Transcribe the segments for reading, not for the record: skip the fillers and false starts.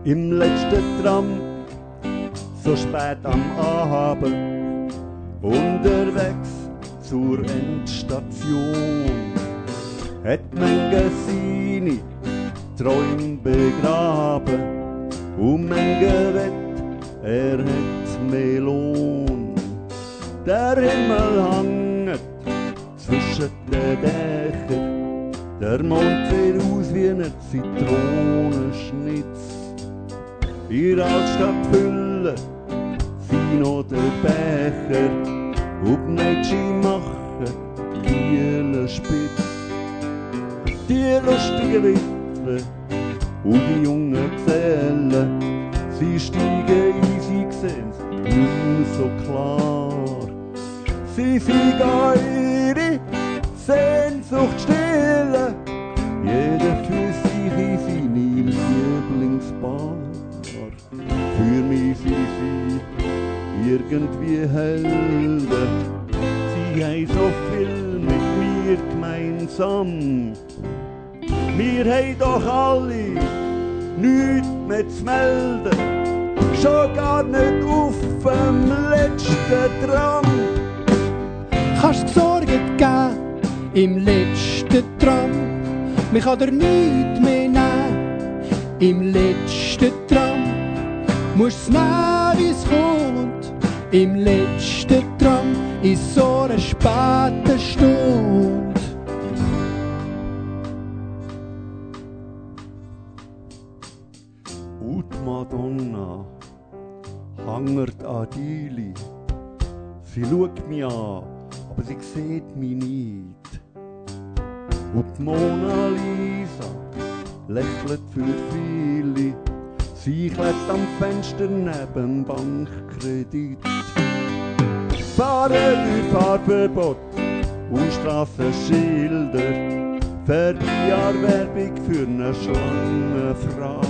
Im letzten Tram, so spät am Abend, unterwegs zur Endstation, hat manche seine Träume begraben und manche wett, er hat mehr Lohn. Der Himmel hängt zwischen den Dächern, der Mond sieht aus wie ein Zitronenschnitz. In der Altstadt füllen sie noch den Becher und die Mädchen machen Kielen spitz. Die lustigen Witwe und die jungen Gesellen, sie steigen ein, sie sehen's nicht mehr so klar. Sie sind ihre Sehnsucht stillen, jeder für sich in seine Lieblingsbar. Für mich sind sie irgendwie Helden, sie haben so viel mit mir gemeinsam. Wir haben doch alle nichts mehr zu melden, schon gar nicht auf dem letzten Tram. Kannst Sorgen geben im letzten Tram, man kann dir nichts mehr nehmen. Im letzten Tram musst's nehmen, wie's kommt. Im letzten Tram in so einer späten Stunde. Und die Madonna hangert an Dili. Sie schaut mich an, aber sie sieht mich nicht. Und die Mona Lisa lächelt für viele. Sie klebt am Fenster neben dem Bankkredit. Fahren durch Fahrverbot und Strassenschilder, vorbei an Werbung für eine Schlangenphrase.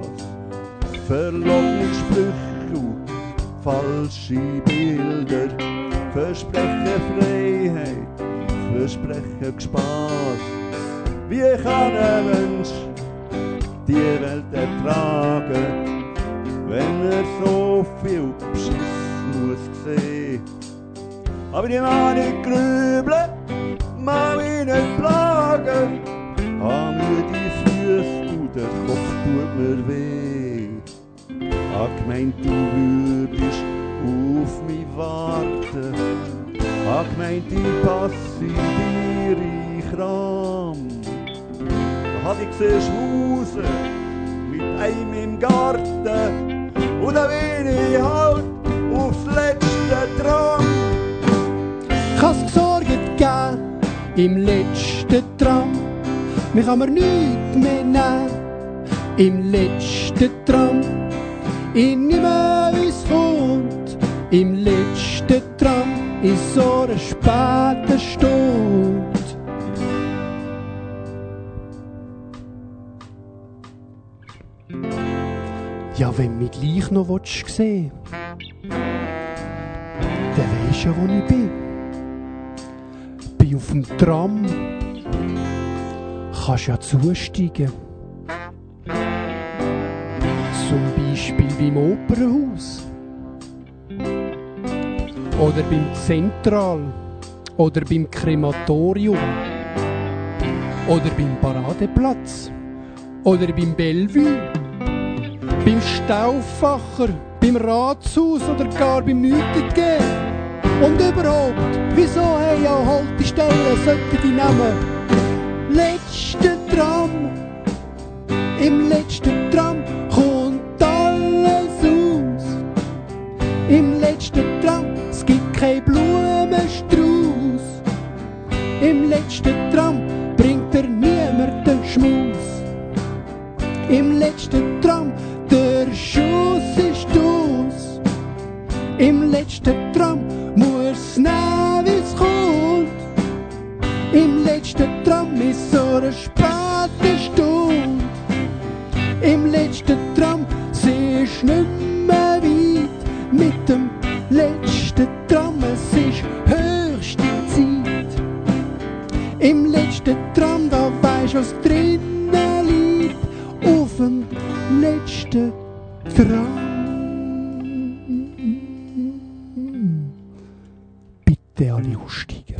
Verlockungssprüche und falsche Bilder, versprechen Freiheit, versprechen Spaß. Wie kann ein Mensch die Welt ertragen, wenn er so viel Beschiss muss sehen? Aber ich mag nicht grübeln, mag mich nicht plagen, hab müde Füße und der Kopf tut mir weh. Hab gemeint, du würdest auf mich warten, hab gemeint, ich passe dir in Kram. Da hab ich gesehen Schmusen mit einem im Garten und dann bin ich halt aufs letzte Tram. Kann's Sorgen geben im letzten Tram, man kann mir nichts mehr nehmen. Im letzten Tram, ich nehme, wie's kommt. Im letzten Tram, in so einer späten Stunde. Ja, wenn du mich gleich noch sehen willst, dann weisst du ja, wo ich bin. Bin auf dem Tram, kannst ja zusteigen. Zum Beispiel beim Opernhaus. Oder beim Zentral. Oder beim Krematorium. Oder beim Paradeplatz. Oder beim Bellevue. Beim Stauffacher. Beim Ratshaus oder gar beim Nüttigen. Und überhaupt, wieso haben ja Haltestellen solche Namen? Letzter Tram. Im letzten Tram kommt alles aus. Im letzten Tram, es gibt kein Blumenstrauß. Im letzten Tram bringt niemand den Schmaus. Im letzten Tram, der Schuss ist aus. Im letzten Tram muss nehmen, wie's kommt. Im letzten Tram ist so eine späte Stunde. Im letzten Tram siehst du nicht mehr weit. Mit dem letzten Tram, es ist höchste Zeit. Im letzten Tram, da weisst du, was drinnen liegt. Auf dem letzten Tram. Bitte alle aussteigen.